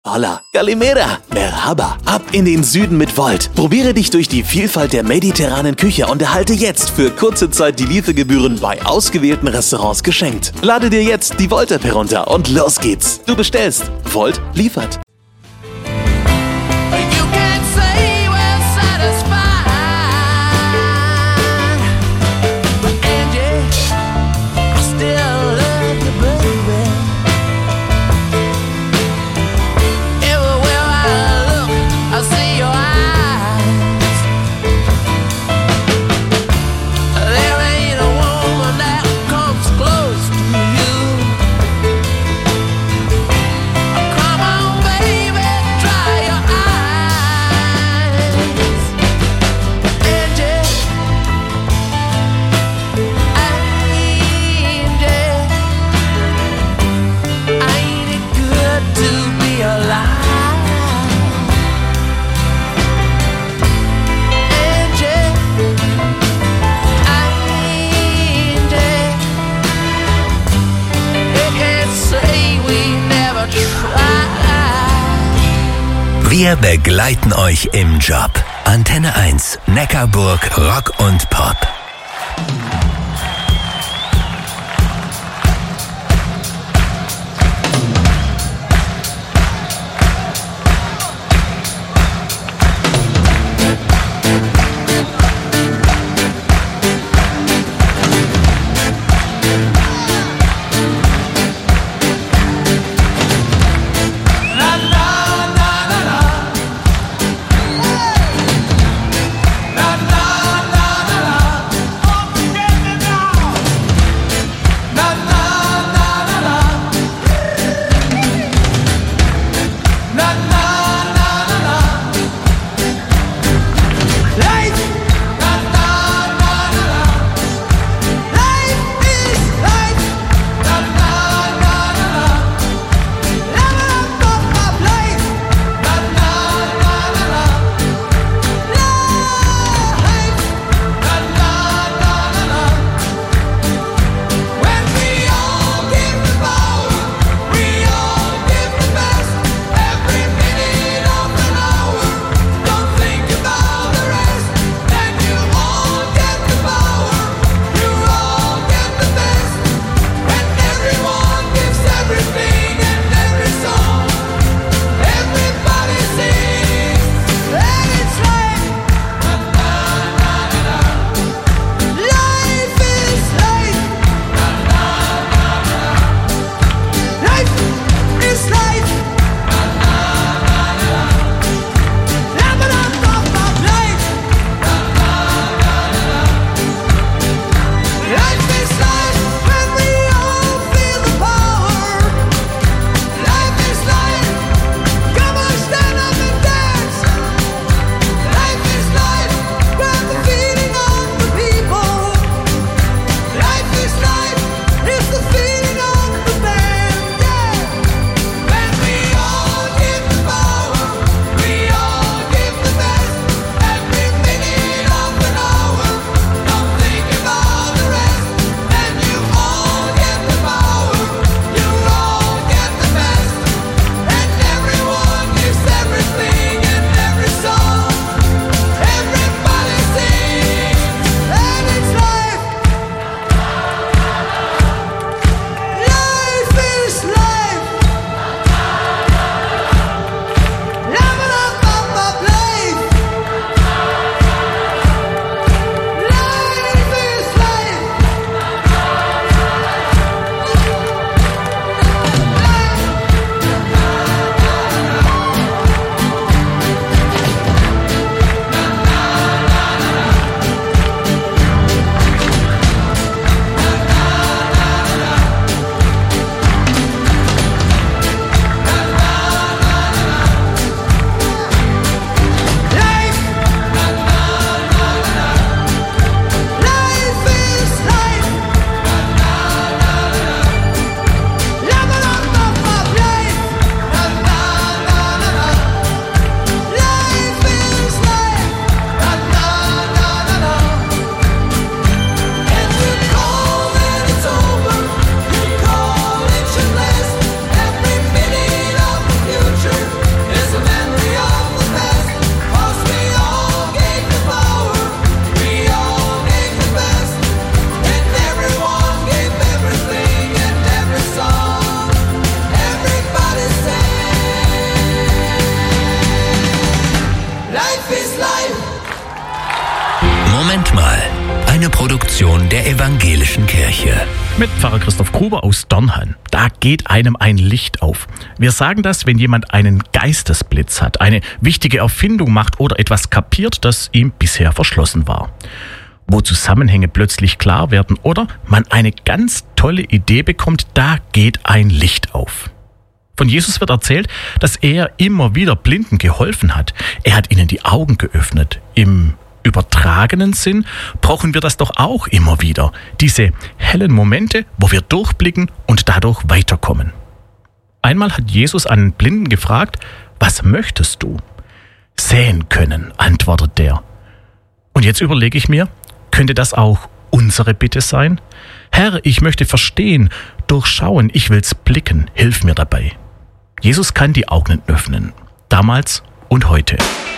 Hola, Kalimera, Merhaba, ab in den Süden mit Volt. Probiere dich durch die Vielfalt der mediterranen Küche und erhalte jetzt für kurze Zeit die Liefergebühren bei ausgewählten Restaurants geschenkt. Lade dir jetzt die Volt-App herunter und los geht's. Du bestellst, Volt liefert. Wir begleiten euch im Job. Antenne 1, Neckarburg, Rock und Pop. Produktion der Evangelischen Kirche. Mit Pfarrer Christoph Gruber aus Dornheim. Da geht einem ein Licht auf. Wir sagen das, wenn jemand einen Geistesblitz hat, eine wichtige Erfindung macht oder etwas kapiert, das ihm bisher verschlossen war. Wo Zusammenhänge plötzlich klar werden oder man eine ganz tolle Idee bekommt, da geht ein Licht auf. Von Jesus wird erzählt, dass er immer wieder Blinden geholfen hat. Er hat ihnen die Augen geöffnet. Im übertragenen Sinn brauchen wir das doch auch immer wieder. Diese hellen Momente, wo wir durchblicken und dadurch weiterkommen. Einmal hat Jesus einen Blinden gefragt, was möchtest du? Sehen können, antwortet der. Und jetzt überlege ich mir, könnte das auch unsere Bitte sein? Herr, ich möchte verstehen, durchschauen, ich will's blicken, hilf mir dabei. Jesus kann die Augen öffnen, damals und heute.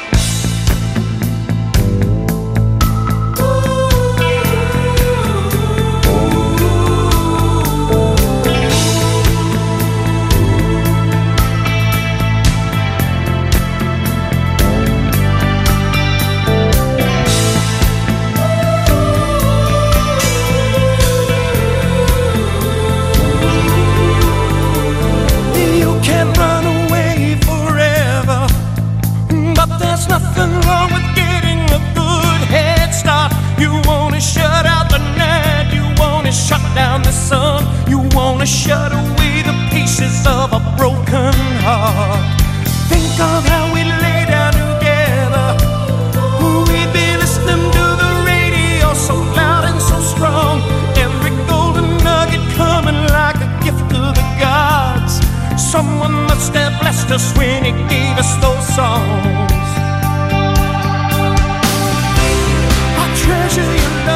Nothing wrong with getting a good head start. You wanna shut out the night, you wanna shut down the sun, you wanna shut away the pieces of a broken heart. Think of how we lay down together. We'd be listening to the radio so loud and so strong. Every golden nugget coming like a gift to the gods. Someone must have blessed us when he gave us those songs. Treasure your love.